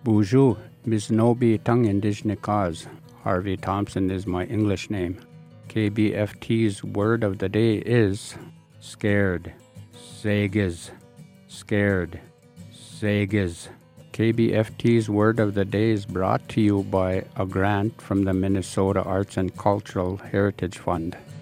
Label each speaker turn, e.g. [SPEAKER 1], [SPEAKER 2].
[SPEAKER 1] Bonjour, Bisnobi Tung Indigenous Cause. Harvey Thompson is my English name. KBFT's word of the day is scared. Zagiz. Scared. Zagiz. KBFT's word of the day is brought to you by a grant from the Minnesota Arts and Cultural Heritage Fund.